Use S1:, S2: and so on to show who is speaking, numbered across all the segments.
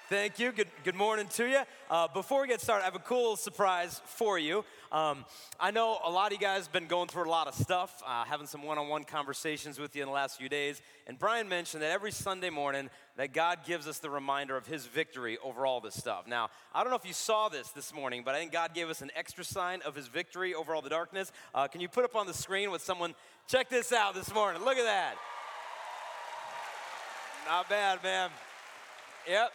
S1: Thank you. Good morning to you. Before we get started, I have a cool surprise for you. I know a lot of you guys have been going through a lot of stuff, having some one-on-one conversations with you in the last few days. And Brian mentioned that every Sunday morning that God gives us the reminder of his victory over all this stuff. Now, I don't know if you saw this morning, but I think God gave us an extra sign of his victory over all the darkness. Can you put up on the screen with someone? Check this out this morning. Look at that. Not bad, man. Yep.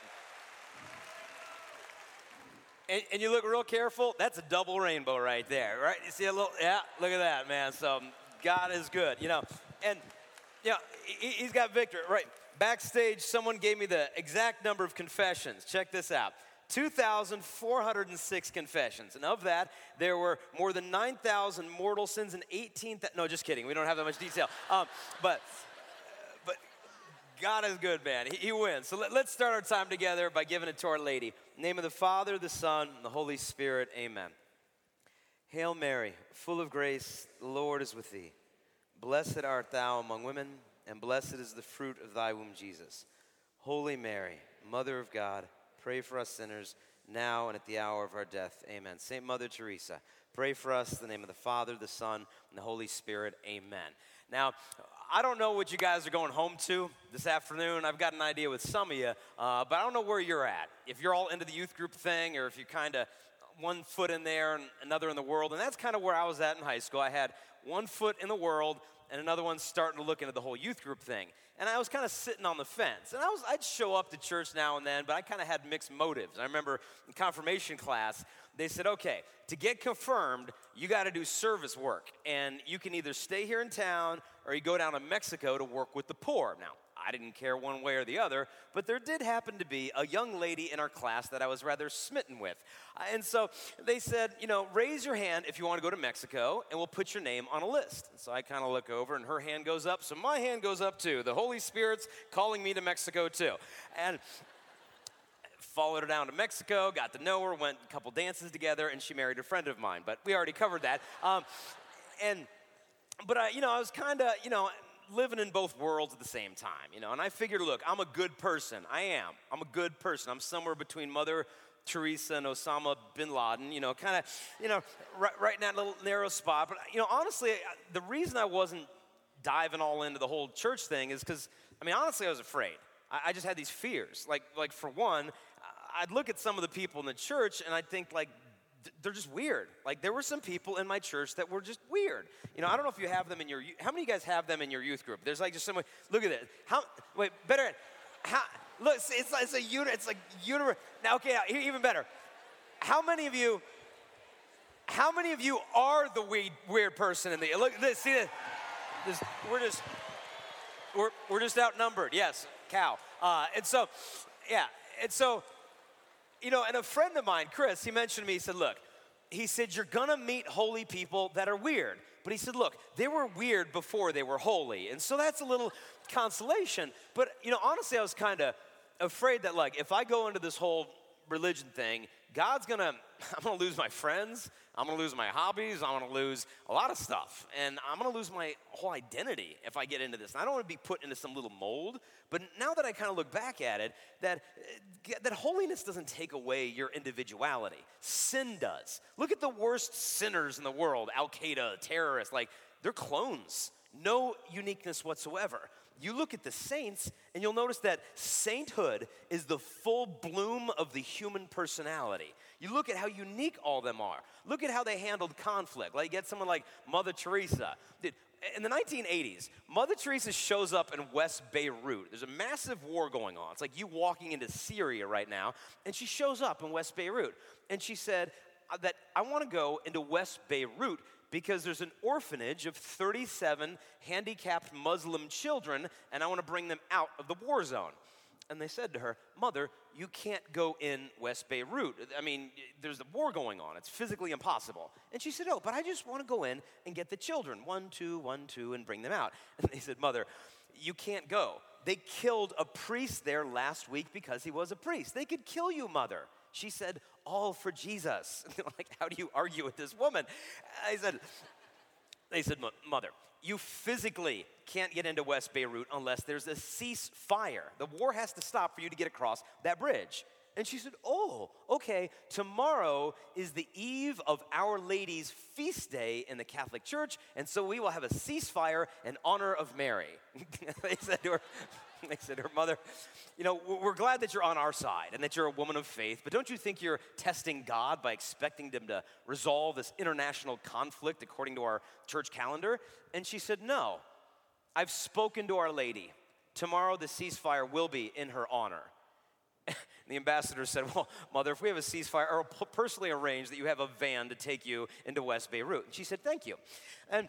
S1: And you look real careful, that's a double rainbow right there, right? You see a little, yeah, look at that, man. So God is good, And, he's got victory, right? Backstage, someone gave me the exact number of confessions. Check this out. 2,406 confessions. And of that, there were more than 9,000 mortal sins and 18,000, no, just kidding. We don't have that much detail. But God is good, man. He wins. So let's start our time together by giving it to Our Lady. In the name of the Father, the Son, and the Holy Spirit, amen. Hail Mary, full of grace, the Lord is with thee. Blessed art thou among women, and blessed is the fruit of thy womb, Jesus. Holy Mary, Mother of God, pray for us sinners, now and at the hour of our death, amen. Saint Mother Teresa, pray for us in the name of the Father, the Son, and the Holy Spirit, amen. Now, I don't know what you guys are going home to this afternoon. I've got an idea with some of you, but I don't know where you're at. If you're all into the youth group thing, or if you're kind of one foot in there and another in the world, and that's kind of where I was at in high school. I had one foot in the world and another one starting to look into the whole youth group thing. And I was kind of sitting on the fence. And I'd show up to church now and then, but I kind of had mixed motives. I remember in confirmation class, they said, okay, to get confirmed, you got to do service work. And you can either stay here in town or you go down to Mexico to work with the poor. Now, I didn't care one way or the other, but there did happen to be a young lady in our class that I was rather smitten with. And so they said, raise your hand if you want to go to Mexico, and we'll put your name on a list. And so I kind of look over, and her hand goes up, so my hand goes up too. The Holy Spirit's calling me to Mexico too. And followed her down to Mexico, got to know her, went a couple dances together, and she married a friend of mine. But we already covered that. But I was kind of, living in both worlds at the same time, and I figured, look, I'm a good person. I'm a good person. I'm somewhere between Mother Teresa and Osama bin Laden, right in that little narrow spot. But, honestly, the reason I wasn't diving all into the whole church thing is because, honestly, I was afraid. I just had these fears. Like for one, I'd look at some of the people in the church and I'd think, they're just weird. There were some people in my church that were just weird. I don't know if you have them in your, how many of you guys have them in your youth group? There's just someone, look at it. Look, it's a unit, it's like universe. Now, okay, even better. How many of you are the weird person in the, look, this, see this, we're just outnumbered. Yes, cow. And so, and a friend of mine, Chris, he mentioned to me, he said, look, he said, you're going to meet holy people that are weird. But he said, look, they were weird before they were holy. And so that's a little consolation. But, honestly, I was kind of afraid that, if I go into this whole religion thing, I'm going to lose my friends. I'm going to lose my hobbies. I'm going to lose a lot of stuff. And I'm going to lose my whole identity if I get into this. And I don't want to be put into some little mold. But now that I kind of look back at it, that holiness doesn't take away your individuality. Sin does. Look at the worst sinners in the world, Al-Qaeda, terrorists. They're clones. No uniqueness whatsoever. You look at the saints, and you'll notice that sainthood is the full bloom of the human personality. You look at how unique all of them are. Look at how they handled conflict. Get someone like Mother Teresa. In the 1980s, Mother Teresa shows up in West Beirut. There's a massive war going on. It's like you walking into Syria right now, and she shows up in West Beirut. And she said that I want to go into West Beirut because there's an orphanage of 37 handicapped Muslim children, and I want to bring them out of the war zone. And they said to her, Mother, you can't go in West Beirut. There's a war going on. It's physically impossible. And she said, oh, but I just want to go in and get the children. 1, 2, and bring them out. And they said, Mother, you can't go. They killed a priest there last week because he was a priest. They could kill you, Mother. She said, all for Jesus. How do you argue with this woman? They said, Mother, you physically can't get into West Beirut unless there's a ceasefire. The war has to stop for you to get across that bridge. And she said, oh, okay, tomorrow is the eve of Our Lady's feast day in the Catholic Church, and so we will have a ceasefire in honor of Mary. They said to her mother, you know, we're glad that you're on our side and that you're a woman of faith, but don't you think you're testing God by expecting them to resolve this international conflict according to our church calendar? And she said, no, I've spoken to Our Lady. Tomorrow the ceasefire will be in her honor. The ambassador said, well, Mother, if we have a ceasefire, I'll personally arrange that you have a van to take you into West Beirut. And she said, thank you. And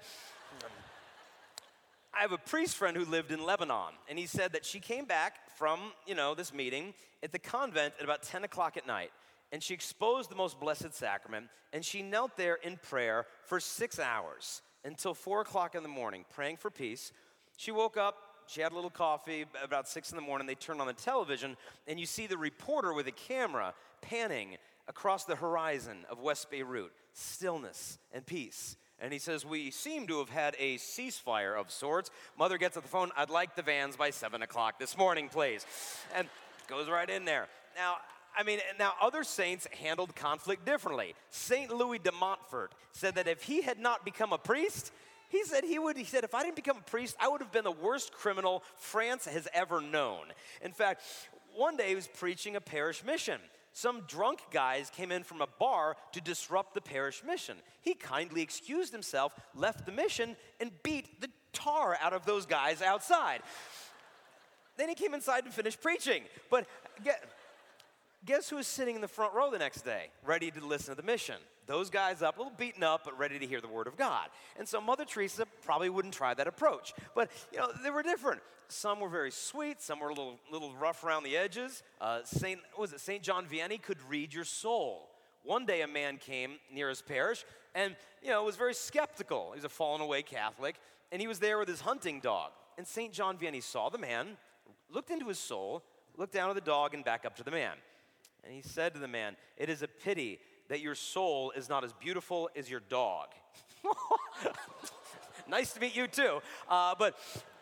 S1: I have a priest friend who lived in Lebanon, and he said that she came back from, this meeting at the convent at about 10 o'clock at night, and she exposed the Most Blessed Sacrament, and she knelt there in prayer for 6 hours until 4 o'clock in the morning, praying for peace. She woke up. She had a little coffee. About 6 in the morning, they turned on the television, and you see the reporter with a camera panning across the horizon of West Beirut, stillness and peace. And he says, we seem to have had a ceasefire of sorts. Mother gets at the phone, I'd like the vans by 7 o'clock this morning, please. And goes right in there. Now other saints handled conflict differently. St. Louis de Montfort said that if he had not become a priest, he said, if I didn't become a priest, I would have been the worst criminal France has ever known. In fact, one day he was preaching a parish mission. Some drunk guys came in from a bar to disrupt the parish mission. He kindly excused himself, left the mission, and beat the tar out of those guys outside. Then he came inside and finished preaching. But guess who was sitting in the front row the next day, ready to listen to the mission? Those guys up, a little beaten up, but ready to hear the word of God. And so Mother Teresa probably wouldn't try that approach. But, they were different. Some were very sweet. Some were a little rough around the edges. St. John Vianney could read your soul. One day a man came near his parish and, was very skeptical. He was a fallen away Catholic. And he was there with his hunting dog. And St. John Vianney saw the man, looked into his soul, looked down at the dog and back up to the man. And he said to the man, it is a pity that your soul is not as beautiful as your dog. Nice to meet you too. But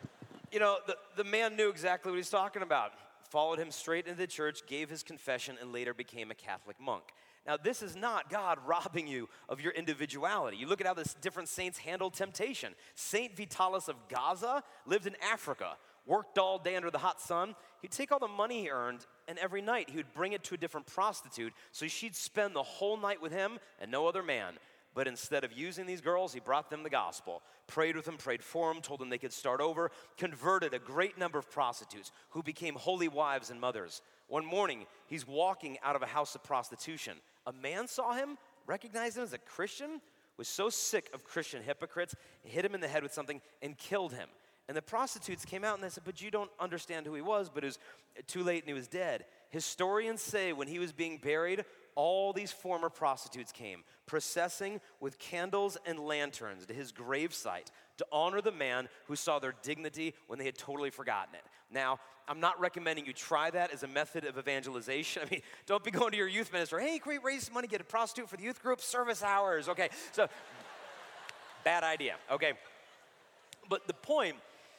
S1: the man knew exactly what he's talking about. Followed him straight into the church, gave his confession, and later became a Catholic monk. Now, this is not God robbing you of your individuality. You look at how the different saints handled temptation. Saint Vitalis of Gaza lived in Africa, worked all day under the hot sun. He'd take all the money he earned, and every night he would bring it to a different prostitute, so she'd spend the whole night with him and no other man. But instead of using these girls, he brought them the gospel, prayed with them, prayed for them, told them they could start over, converted a great number of prostitutes who became holy wives and mothers. One morning, he's walking out of a house of prostitution. A man saw him, recognized him as a Christian, was so sick of Christian hypocrites, hit him in the head with something, and killed him. And the prostitutes came out and they said, but you don't understand who he was, but it was too late and he was dead. Historians say when he was being buried, all these former prostitutes came, processing with candles and lanterns to his gravesite to honor the man who saw their dignity when they had totally forgotten it. Now, I'm not recommending you try that as a method of evangelization. Don't be going to your youth minister, hey, can we raise some money, get a prostitute for the youth group? Service hours, okay. So, bad idea, okay. But the point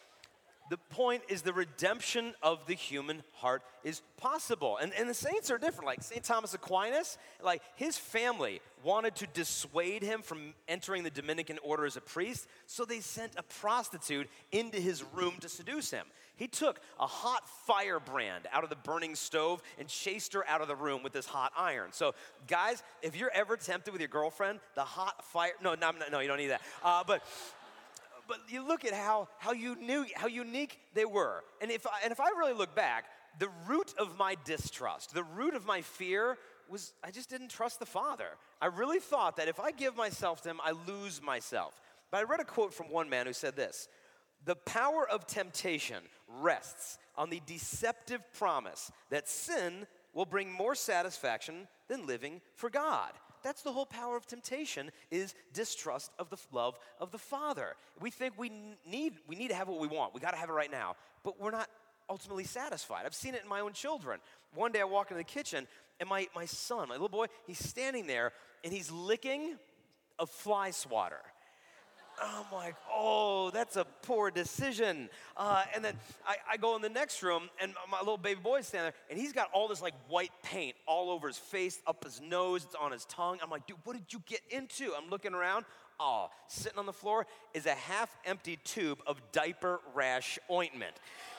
S1: is the redemption of the human heart is possible. And the saints are different. Like St. Thomas Aquinas, like his family wanted to dissuade him from entering the Dominican order as a priest, so they sent a prostitute into his room to seduce him. He took a hot firebrand out of the burning stove and chased her out of the room with this hot iron. So guys, if you're ever tempted with your girlfriend, the hot fire, no, you don't need that. But you look at how unique they were. And if I really look back, the root of my distrust, the root of my fear was I just didn't trust the Father. I really thought that if I give myself to him, I lose myself. But I read a quote from one man who said this: the power of temptation rests on the deceptive promise that sin will bring more satisfaction than living for God. That's the whole power of temptation, is distrust of the love of the Father. We think we need to have what we want. We got to have it right now. But we're not ultimately satisfied. I've seen it in my own children. One day I walk into the kitchen, and my son, my little boy, he's standing there, and he's licking a fly swatter. I'm like, oh, that's a poor decision. And then I go in the next room, and my little baby boy's standing there, and he's got all this like white paint all over his face, up his nose, it's on his tongue. I'm like, dude, what did you get into? I'm looking around. Oh, sitting on the floor is a half-empty tube of diaper rash ointment.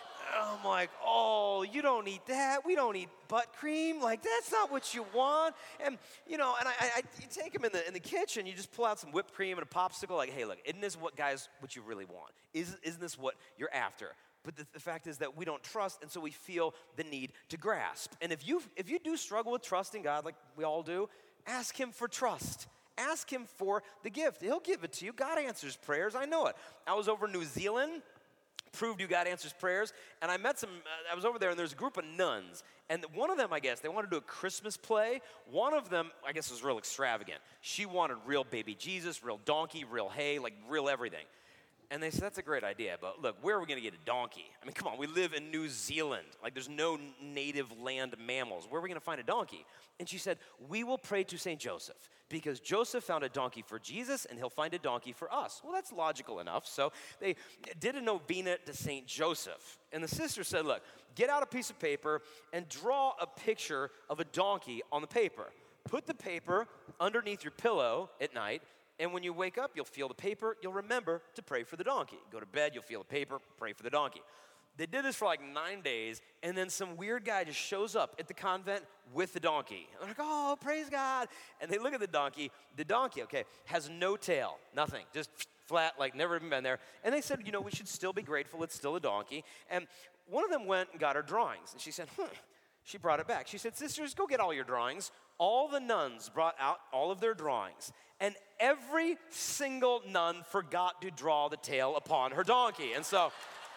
S1: I'm like, oh, you don't eat that. We don't eat butt cream. Like, that's not what you want. And, you know, and you take him in the kitchen, you just pull out some whipped cream and a popsicle. Like, hey, look, isn't this what you really want? Isn't this what you're after? But the fact is that we don't trust, and so we feel the need to grasp. And if you do struggle with trusting God, like we all do, ask him for trust. Ask him for the gift. He'll give it to you. God answers prayers. I know it. I was over in New Zealand. Proved you God answers prayers. And I met I was over there, and there's a group of nuns. And one of them, I guess, they wanted to do a Christmas play. One of them, I guess, was real extravagant. She wanted real baby Jesus, real donkey, real hay, like real everything. And they said, that's a great idea, but look, where are we going to get a donkey? I mean, come on, we live in New Zealand. Like, there's no native land mammals. Where are we going to find a donkey? And she said, we will pray to St. Joseph, because Joseph found a donkey for Jesus, and he'll find a donkey for us. Well, that's logical enough. So they did a novena to St. Joseph. And the sister said, look, get out a piece of paper and draw a picture of a donkey on the paper. Put the paper underneath your pillow at night, and when you wake up, you'll feel the paper. You'll remember to pray for the donkey. Go to bed, you'll feel the paper, pray for the donkey. They did this for like 9 days, and then some weird guy just shows up at the convent with the donkey. And they're like, oh, praise God. And they look at the donkey. The donkey, okay, has no tail, nothing, just flat, like never even been there. And they said, you know, we should still be grateful it's still a donkey. And one of them went and got her drawings. And she said, She brought it back. She said, sisters, go get all your drawings. All the nuns brought out all of their drawings. And every single nun forgot to draw the tail upon her donkey. And so,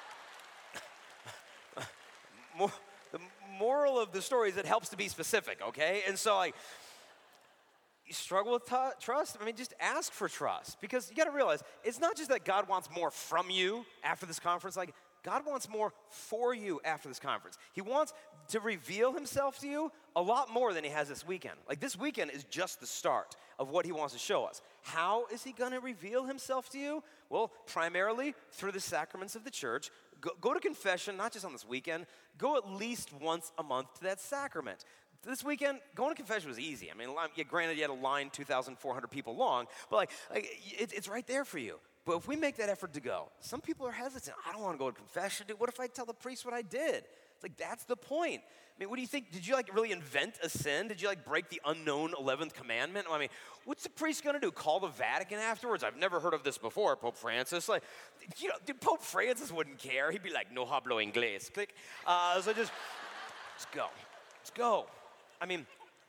S1: the moral of the story is it helps to be specific, okay? And so, like, you struggle with trust? I mean, just ask for trust. Because you got to realize, it's not just that God wants more from you after this conference. Like, God wants more for you after this conference. He wants to reveal himself to you a lot more than he has this weekend. Like, this weekend is just the start of what he wants to show us. How is he going to reveal himself to you? Well, primarily through the sacraments of the church. Go to confession, not just on this weekend. Go at least once a month to that sacrament. This weekend, going to confession was easy. I mean, yeah, granted, you had a line 2,400 people long, but it's right there for you. But if we make that effort to go, some people are hesitant. I don't want to go to confession. Dude, what if I tell the priest what I did? It's like, that's the point. I mean, what do you think? Did you really invent a sin? Did you break the unknown 11th commandment? I mean, what's the priest going to do? Call the Vatican afterwards? I've never heard of this before, Pope Francis. Dude, Pope Francis wouldn't care. He'd be like, no hablo inglés. Click. So just, let's go. Let's go. I mean,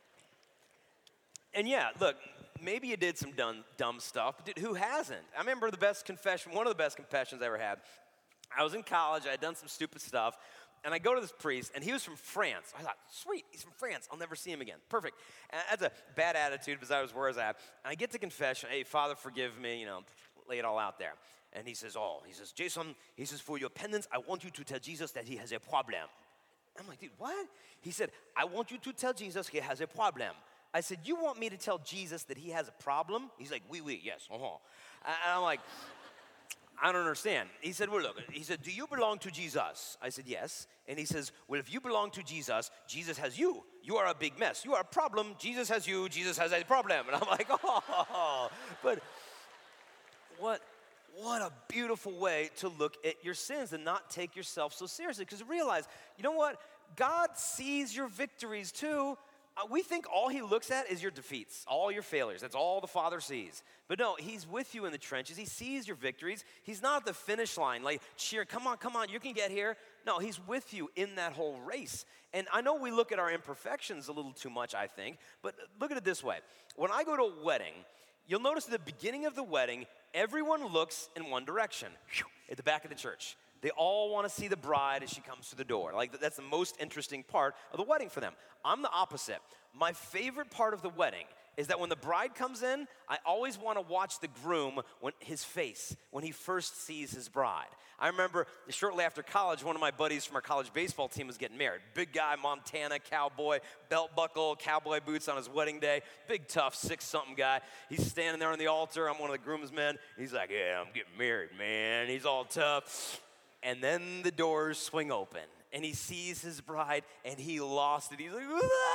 S1: and yeah, look, maybe you did some dumb stuff, but dude, who hasn't? I remember one of the best confessions I ever had. I was in college, I had done some stupid stuff, and I go to this priest, and he was from France. I thought, sweet, he's from France. I'll never see him again. Perfect. And that's a bad attitude because I was where I was at. And I get to confession, hey, Father, forgive me, lay it all out there. And he says, Jason, for your penance, I want you to tell Jesus that he has a problem. I'm like, dude, what? He said, I want you to tell Jesus he has a problem. I said, you want me to tell Jesus that he has a problem? He's like, oui, yes, And I'm like, I don't understand. He said, well, look, do you belong to Jesus? I said, yes. And he says, well, if you belong to Jesus, Jesus has you. You are a big mess. You are a problem. Jesus has you. Jesus has a problem. And I'm like, oh, but what a beautiful way to look at your sins and not take yourself so seriously. Because realize, you know what? God sees your victories too. We think all he looks at is your defeats, all your failures. That's all the Father sees. But no, he's with you in the trenches. He sees your victories. He's not at the finish line, like, cheer, come on, you can get here. No, he's with you in that whole race. And I know we look at our imperfections a little too much, I think, but look at it this way. When I go to a wedding, you'll notice at the beginning of the wedding, everyone looks in one direction, at the back of the church. They all want to see the bride as she comes through the door. Like, that's the most interesting part of the wedding for them. I'm the opposite. My favorite part of the wedding is that when the bride comes in, I always want to watch the groom when his face when he first sees his bride. I remember shortly after college, one of my buddies from our college baseball team was getting married. Big guy, Montana, cowboy, belt buckle, cowboy boots on his wedding day. Big, tough, 6-something guy. He's standing there on the altar. I'm one of the groomsmen. He's like, yeah, I'm getting married, man. He's all tough. And then the doors swing open, and he sees his bride, and he lost it. He's like,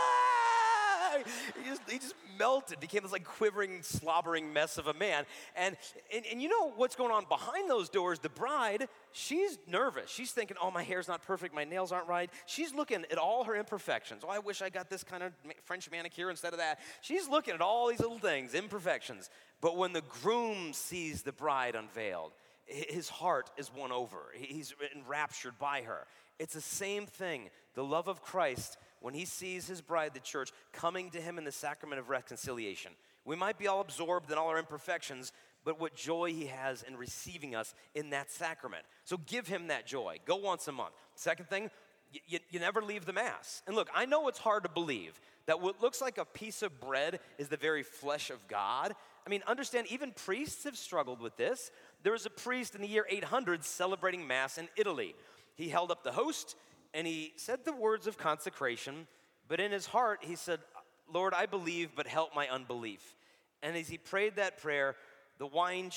S1: ah! He just melted, became this like quivering, slobbering mess of a man. And you know what's going on behind those doors? The bride, she's nervous. She's thinking, oh, my hair's not perfect, my nails aren't right. She's looking at all her imperfections. Oh, I wish I got this kind of French manicure instead of that. She's looking at all these little things, imperfections. But when the groom sees the bride unveiled, his heart is won over. He's enraptured by her. It's the same thing. The love of Christ, when he sees his bride, the church, coming to him in the sacrament of reconciliation. We might be all absorbed in all our imperfections, but what joy he has in receiving us in that sacrament. So give him that joy. Go once a month. Second thing, you never leave the Mass. And look, I know it's hard to believe that what looks like a piece of bread is the very flesh of God. I mean, understand, even priests have struggled with this. There was a priest in the year 800 celebrating Mass in Italy. He held up the host, and he said the words of consecration, but in his heart, he said, Lord, I believe, but help my unbelief. And as he prayed that prayer, the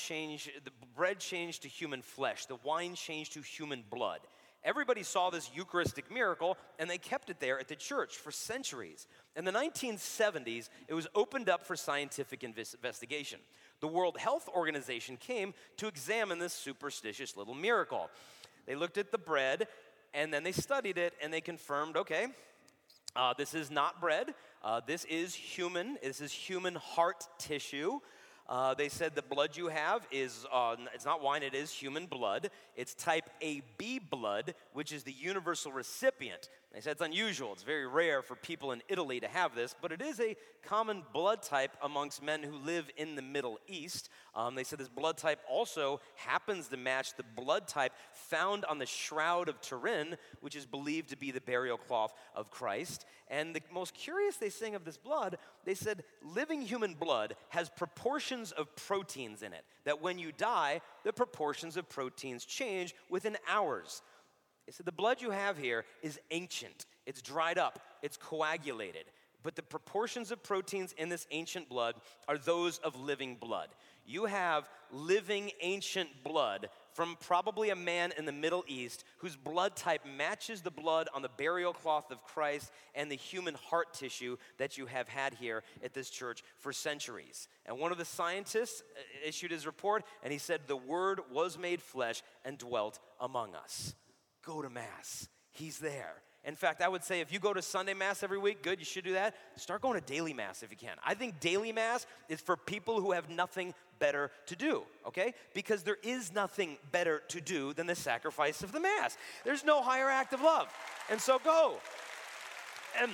S1: bread changed to human flesh. The wine changed to human blood. Everybody saw this Eucharistic miracle, and they kept it there at the church for centuries. In the 1970s, it was opened up for scientific investigation. The World Health Organization came to examine this superstitious little miracle. They looked at the bread, and then they studied it, and they confirmed, okay, this is not bread. This is human. This is human heart tissue. They said the blood you have is, it's not wine, it is human blood. It's type AB blood, which is the universal recipient. They said it's unusual. It's very rare for people in Italy to have this, but it is a common blood type amongst men who live in the Middle East. They said this blood type also happens to match the blood type found on the Shroud of Turin, which is believed to be the burial cloth of Christ. And the most curious they saying of this blood, they said living human blood has proportions of proteins in it, that when you die, the proportions of proteins change within hours. They said the blood you have here is ancient. It's dried up. It's coagulated. But the proportions of proteins in this ancient blood are those of living blood. You have living ancient blood from probably a man in the Middle East whose blood type matches the blood on the burial cloth of Christ and the human heart tissue that you have had here at this church for centuries. And one of the scientists issued his report, and he said, the Word was made flesh and dwelt among us. Go to Mass. He's there. In fact, I would say if you go to Sunday Mass every week, good, you should do that. Start going to daily Mass if you can. I think daily Mass is for people who have nothing better to do, okay? Because there is nothing better to do than the sacrifice of the Mass. There's no higher act of love. And so go. And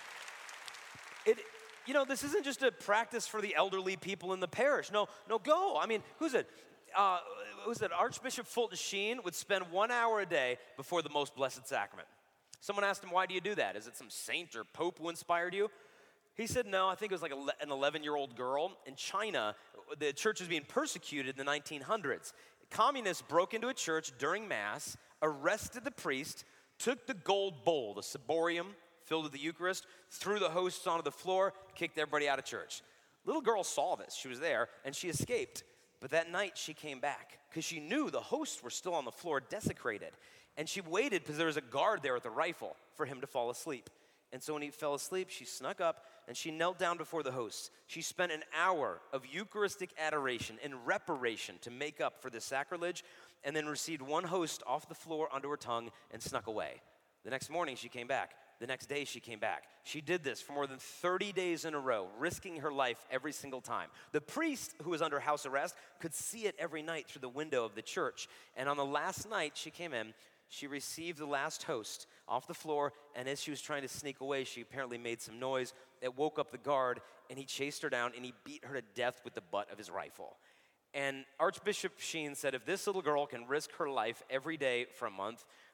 S1: this isn't just a practice for the elderly people in the parish. No, go. I mean, who's it? Archbishop Fulton Sheen would spend 1 hour a day before the Most Blessed Sacrament. Someone asked him, why do you do that? Is it some saint or pope who inspired you? He said, no, I think it was like an 11-year-old girl. In China, the church was being persecuted in the 1900s. Communists broke into a church during Mass, arrested the priest, took the gold bowl, the ciborium, filled with the Eucharist, threw the hosts onto the floor, kicked everybody out of church. Little girl saw this. She was there, and she escaped. But that night, she came back because she knew the hosts were still on the floor, desecrated. And she waited because there was a guard there with a rifle for him to fall asleep. And so when he fell asleep, she snuck up and she knelt down before the hosts. She spent an hour of Eucharistic adoration and reparation to make up for the sacrilege, and then received one host off the floor onto her tongue and snuck away. The next morning, she came back. The next day, she came back. She did this for more than 30 days in a row, risking her life every single time. The priest, who was under house arrest, could see it every night through the window of the church. And on the last night she came in, she received the last host off the floor, and as she was trying to sneak away, she apparently made some noise. It woke up the guard, and he chased her down, and he beat her to death with the butt of his rifle. And Archbishop Sheen said, if this little girl can risk her life every day for a month,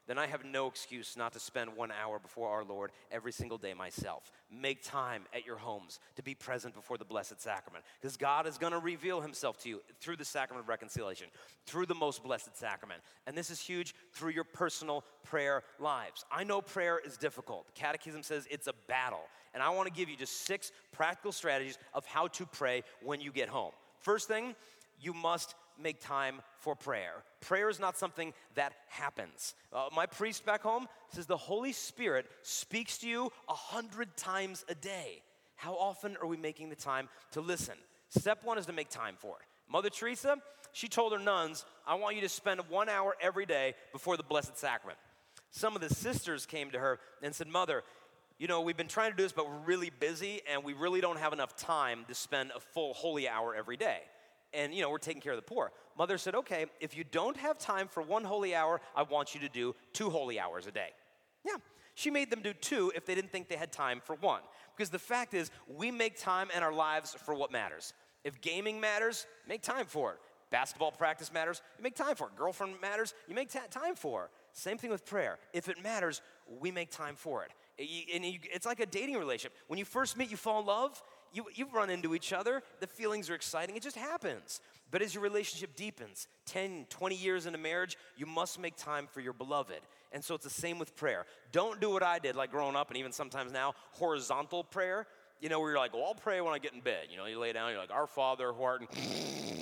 S1: then I have no excuse not to spend 1 hour before our Lord every single day myself. Make time at your homes to be present before the Blessed Sacrament, because God is going to reveal himself to you through the sacrament of reconciliation, through the most blessed sacrament. And this is huge, through your personal prayer lives. I know prayer is difficult. The Catechism says it's a battle. And I want to give you just 6 practical strategies of how to pray when you get home. First thing, you must make time for prayer. Prayer is not something that happens. My priest back home says the Holy Spirit speaks to you 100 times a day. How often are we making the time to listen? Step 1 is to make time for it. Mother Teresa, she told her nuns, I want you to spend 1 hour every day before the Blessed Sacrament. Some of the sisters came to her and said, Mother, you know, we've been trying to do this, but we're really busy, and we really don't have enough time to spend a full holy hour every day. And, you know, we're taking care of the poor. Mother said, okay, if you don't have time for 1 holy hour, I want you to do 2 holy hours a day. Yeah, she made them do 2 if they didn't think they had time for 1. Because the fact is, we make time in our lives for what matters. If gaming matters, make time for it. Basketball practice matters, you make time for it. Girlfriend matters, you make time for it. Same thing with prayer. If it matters, we make time for it. It's like a dating relationship. When you first meet, you fall in love. You run into each other. The feelings are exciting. It just happens. But as your relationship deepens, 10, 20 years into marriage, you must make time for your beloved. And so it's the same with prayer. Don't do what I did, like growing up and even sometimes now, horizontal prayer. You know, where you're like, well, I'll pray when I get in bed. You know, you lay down, you're like, Our Father who art in...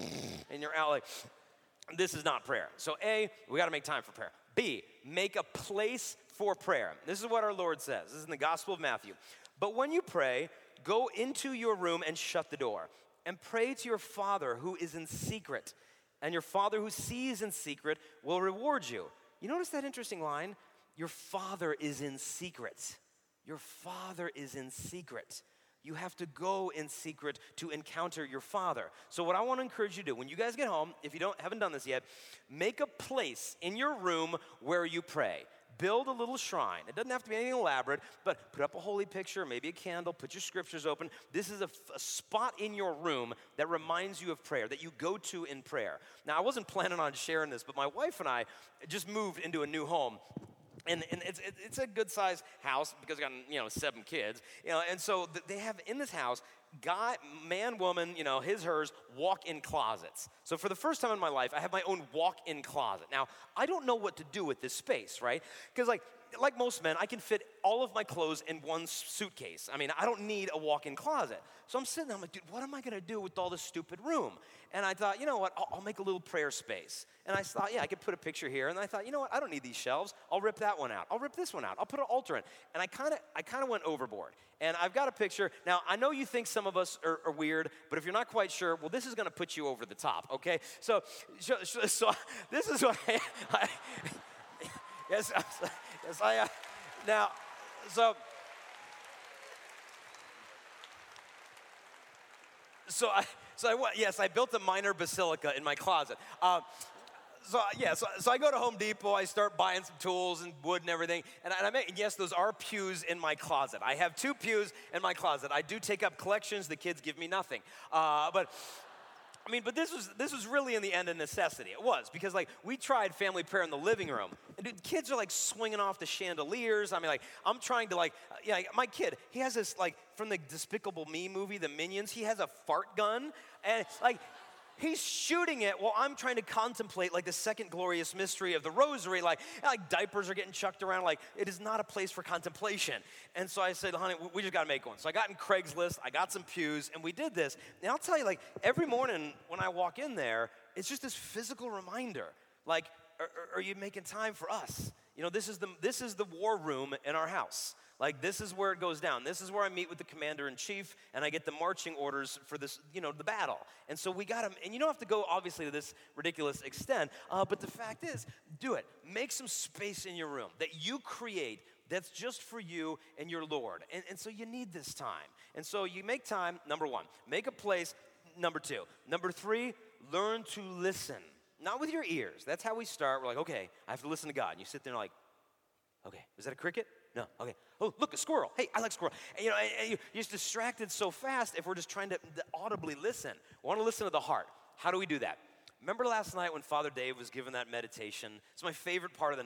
S1: and you're out like, this is not prayer. So A, we got to make time for prayer. B, make a place for prayer. This is what our Lord says. This is in the Gospel of Matthew. But when you pray, go into your room and shut the door, and pray to your Father who is in secret, and your Father who sees in secret will reward you. You notice that interesting line? Your Father is in secret. Your Father is in secret. You have to go in secret to encounter your Father. So what I want to encourage you to do, when you guys get home, if you haven't done this yet, make a place in your room where you pray. Build a little shrine. It doesn't have to be anything elaborate, but put up a holy picture, maybe a candle, put your scriptures open. This is a spot in your room that reminds you of prayer, that you go to in prayer. Now, I wasn't planning on sharing this, but my wife and I just moved into a new home. And it's a good-sized house because I got, 7 kids. And so they have in this house, man, woman, his, hers, walk-in closets. So for the first time in my life, I have my own walk-in closet. Now, I don't know what to do with this space, right? Because like most men, I can fit all of my clothes in one suitcase. I mean, I don't need a walk-in closet. So I'm sitting there, I'm like, dude, what am I going to do with all this stupid room? And I thought, you know what, I'll make a little prayer space. And I thought, I could put a picture here. And I thought, you know what, I don't need these shelves. I'll rip that one out. I'll rip this one out. I'll put an altar in. And I kind of went overboard. And I've got a picture. Now, I know you think some of us are weird, but if you're not quite sure, well, this is going to put you over the top, okay? So this is what yes, I now, I built a minor basilica in my closet. So I go to Home Depot, I start buying some tools and wood and everything, and yes, those are pews in my closet. I have 2 pews in my closet. I do take up collections. The kids give me nothing. But this was really in the end a necessity. It was, because we tried family prayer in the living room. And dude, kids are swinging off the chandeliers. I'm trying to my kid, he has this from the Despicable Me movie, the Minions, he has a fart gun. And he's shooting it while I'm trying to contemplate the second glorious mystery of the rosary. Diapers are getting chucked around. It is not a place for contemplation. And so I said, honey, we just got to make one. So I got in Craigslist, I got some pews, and we did this. And I'll tell you, every morning when I walk in there, it's just this physical reminder. Are you making time for us? This is the war room in our house. This is where it goes down. This is where I meet with the commander-in-chief, and I get the marching orders for this, the battle. And so we got to, and you don't have to go, obviously, to this ridiculous extent, but the fact is, do it. Make some space in your room that you create that's just for you and your Lord. And so you need this time. And so you make time, number 1. Make a place, number 2. Number 3, learn to listen. Not with your ears. That's how we start. We're okay, I have to listen to God. And you sit there and okay, is that a cricket? No, okay. Oh, look, a squirrel. Hey, I like squirrel. And, you're just distracted so fast if we're just trying to audibly listen. We want to listen to the heart. How do we do that? Remember last night when Father Dave was given that meditation? It's my favorite part of the night.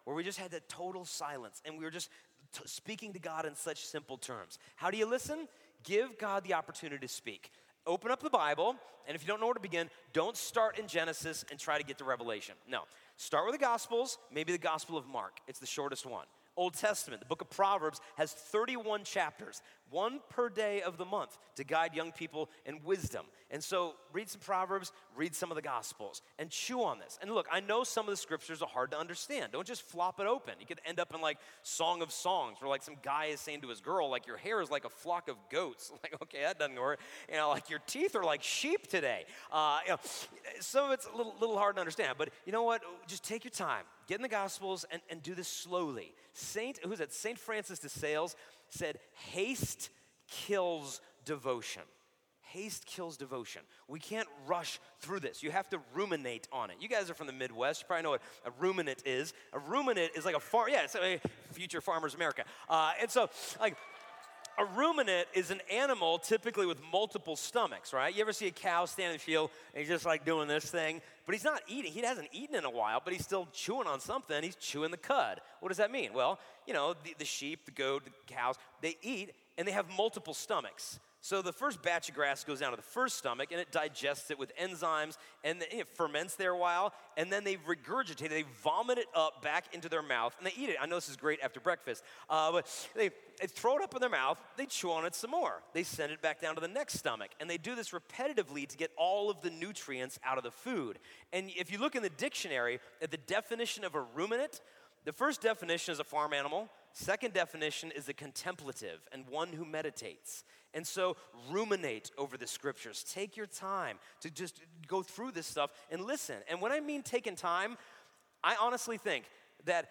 S1: where we just had that total silence and we were just speaking to God in such simple terms. How do you listen? Give God the opportunity to speak. Open up the Bible, and if you don't know where to begin, don't start in Genesis and try to get to Revelation. No, start with the Gospels, maybe the Gospel of Mark. It's the shortest one. Old Testament, the book of Proverbs has 31 chapters, one per day of the month to guide young people in wisdom. And so read some Proverbs, read some of the Gospels, and chew on this. And look, I know some of the scriptures are hard to understand. Don't just flop it open. You could end up in like Song of Songs, where like some guy is saying to his girl, like, your hair is like a flock of goats. Like, okay, that doesn't work. You know, like your teeth are like sheep today. Some of it's a little hard to understand, but you know what? Just take your time. Get in the Gospels and do this slowly. Saint Francis de Sales said, haste kills devotion. Haste kills devotion. We can't rush through this. You have to ruminate on it. You guys are from the Midwest. You probably know what a ruminant is. A ruminant is like a farm. Yeah, it's a future Farmers America. And so, like, a ruminant is an animal typically with multiple stomachs, right? You ever see a cow stand in the field and he's just like doing this thing? But he's not eating. He hasn't eaten in a while, but he's still chewing on something. He's chewing the cud. What does that mean? Well, you know, the sheep, the goat, the cows, they eat and they have multiple stomachs. So the first batch of grass goes down to the first stomach, and it digests it with enzymes, and it ferments there a while, and then they regurgitate it. They vomit it up back into their mouth, and they eat it. I know this is great after breakfast, but they throw it up in their mouth. They chew on it some more. They send it back down to the next stomach, and they do this repetitively to get all of the nutrients out of the food. And if you look in the dictionary at the definition of a ruminant, the first definition is a farm animal. Second definition is a contemplative and one who meditates. And so ruminate over the scriptures. Take your time to just go through this stuff and listen. And when I mean taking time, I honestly think that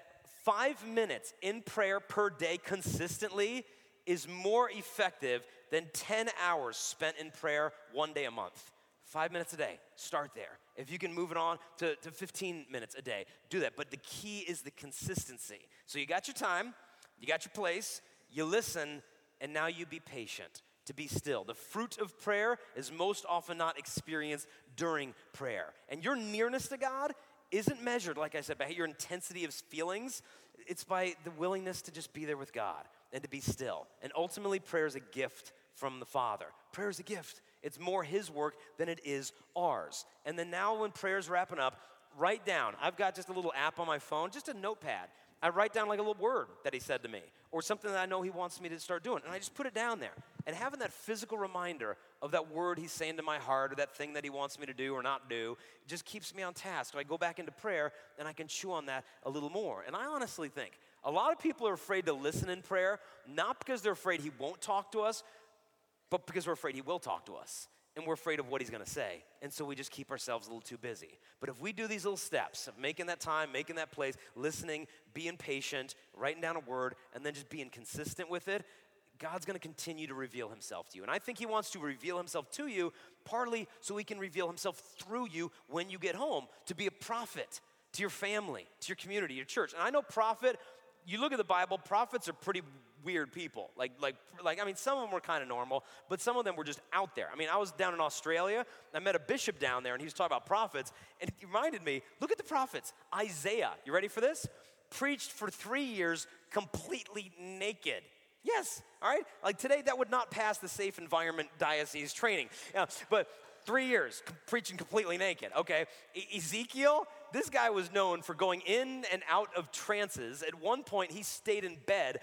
S1: 5 minutes in prayer per day consistently is more effective than 10 hours spent in prayer one day a month. 5 minutes a day, start there. If you can move it on to 15 minutes a day, do that. But the key is the consistency. So you got your time, you got your place, you listen, and now you be patient, to be still. The fruit of prayer is most often not experienced during prayer. And your nearness to God isn't measured, like I said, by your intensity of feelings. It's by the willingness to just be there with God and to be still. And ultimately, prayer is a gift from the Father. Prayer is a gift. It's more His work than it is ours. And then now when prayer's wrapping up, write down. I've got just a little app on my phone, just a notepad. I write down like a little word that He said to me or something that I know He wants me to start doing. And I just put it down there. And having that physical reminder of that word He's saying to my heart or that thing that He wants me to do or not do just keeps me on task. So I go back into prayer and I can chew on that a little more. And I honestly think a lot of people are afraid to listen in prayer, not because they're afraid He won't talk to us, but because we're afraid He will talk to us. And we're afraid of what He's going to say. And so we just keep ourselves a little too busy. But if we do these little steps of making that time, making that place, listening, being patient, writing down a word, and then just being consistent with it, God's going to continue to reveal Himself to you. And I think He wants to reveal Himself to you partly so He can reveal Himself through you when you get home, to be a prophet to your family, to your community, your church. And I know prophet, you look at the Bible, prophets are pretty weird people. Like, I mean, some of them were kind of normal, but some of them were just out there. I mean, I was down in Australia, I met a bishop down there, and he was talking about prophets, and it reminded me, look at the prophets. Isaiah, you ready for this? Preached for 3 years completely naked. Yes, all right? Like today, that would not pass the Safe Environment Diocese training. But 3 years preaching completely naked, okay? Ezekiel, this guy was known for going in and out of trances. At one point, he stayed in bed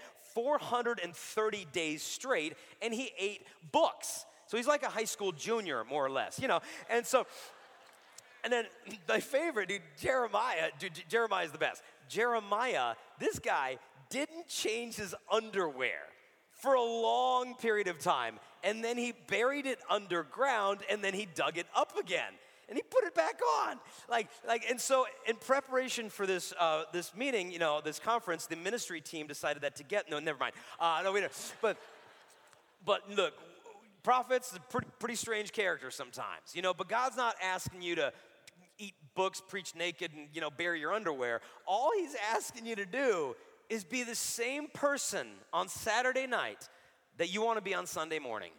S1: 430 days straight, and he ate books. So he's like a high school junior, more or less, you know? And then my favorite, Jeremiah is the best. Jeremiah, this guy didn't change his underwear for a long period of time, and then he buried it underground, and then he dug it up again. And he put it back on. And so in preparation for this meeting, you know, this conference, the ministry team decided that no, never mind. But look, prophets are pretty strange characters sometimes, you know, but God's not asking you to eat books, preach naked, and, you know, bury your underwear. All He's asking you to do is be the same person on Saturday night that you want to be on Sunday morning.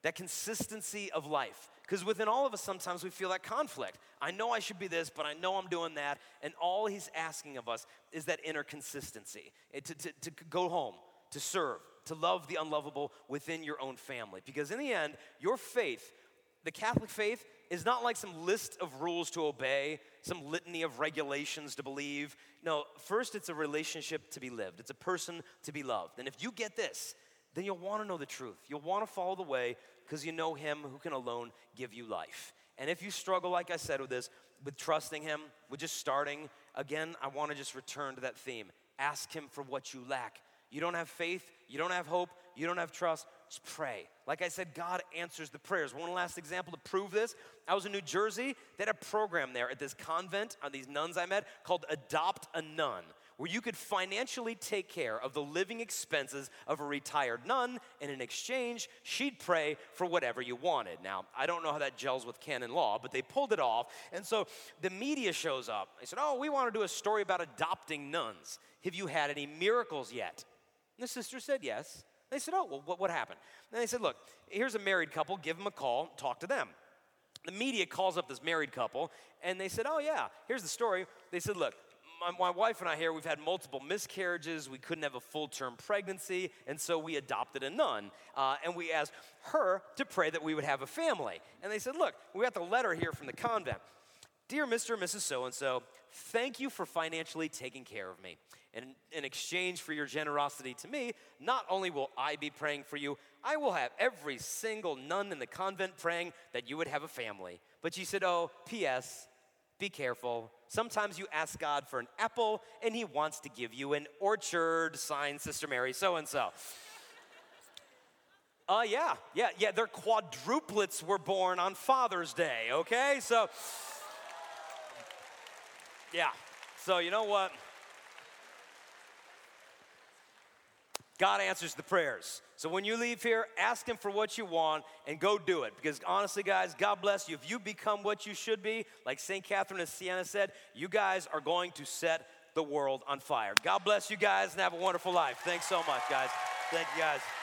S1: that consistency of life. Because within all of us, sometimes we feel that conflict. I know I should be this, but I know I'm doing that. And all he's asking of us is that inner consistency, to go home, to serve, to love the unlovable within your own family. Because in the end, your faith, the Catholic faith, is not like some list of rules to obey, some litany of regulations to believe. No, first it's a relationship to be lived. It's a person to be loved. And if you get this, then you'll want to know the truth. You'll want to follow the way because you know him who can alone give you life. And if you struggle, like I said, with this, with trusting him, with just starting, again, I want to just return to that theme. Ask him for what you lack. You don't have faith, you don't have hope, you don't have trust, just pray. Like I said, God answers the prayers. One last example to prove this. I was in New Jersey. They had a program there at this convent, these nuns I met, called Adopt a Nun, where you could financially take care of the living expenses of a retired nun, and in exchange, she'd pray for whatever you wanted. Now, I don't know how that gels with canon law, but they pulled it off, and so the media shows up. They said, we want to do a story about adopting nuns. Have you had any miracles yet? And the sister said yes. They said, well, what happened? And they said, look, here's a married couple. Give them a call. Talk to them. The media calls up this married couple, and they said, yeah, here's the story. They said, look, my wife and I here, we've had multiple miscarriages. We couldn't have a full-term pregnancy, and so we adopted a nun. And we asked her to pray that we would have a family. And they said, look, we got the letter here from the convent. Dear Mr. and Mrs. So-and-so, thank you for financially taking care of me. And in exchange for your generosity to me, not only will I be praying for you, I will have every single nun in the convent praying that you would have a family. But she said, P.S., be careful. Sometimes you ask God for an apple, and he wants to give you an orchard, signed Sister Mary so-and-so. Yeah, their quadruplets were born on Father's Day, okay? So, yeah, so you know what? God answers the prayers. So when you leave here, ask him for what you want and go do it. Because honestly, guys, God bless you. If you become what you should be, like St. Catherine of Siena said, you guys are going to set the world on fire. God bless you guys and have a wonderful life. Thanks so much, guys. Thank you, guys.